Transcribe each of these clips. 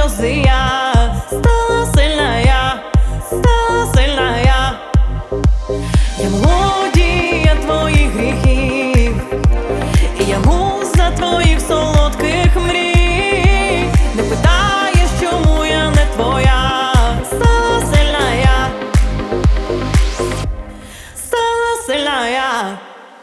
сльози я, стала сильна я, стала сильна я. Я мелодія твоїх гріхів, і я муза твоїх солодких мрій. Не питаєш, чому я не твоя, стала сильна я, стала сильна я.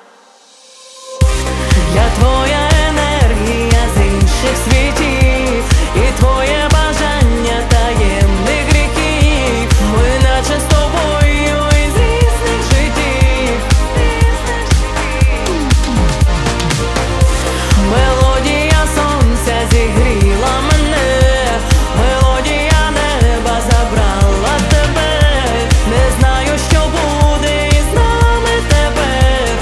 Я твоя енергія з інших світів, і твоє бажання таємних гріхів. Ми наче з тобою із різних життів. Мелодія сонця зігріла мене, мелодія неба забрала тебе. Не знаю, що буде із нами тепер.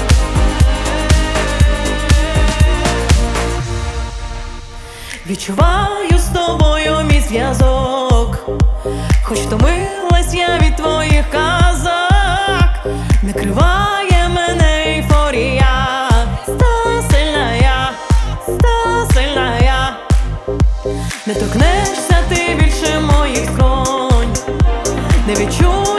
Відчуваю з тобою мій зв'язок, хоч втомилась я від твоїх казок. Накриває мене ейфорія, стала сильна я, стала сильна я. Не торкнешся ти більше моїх скронь, не відчуєш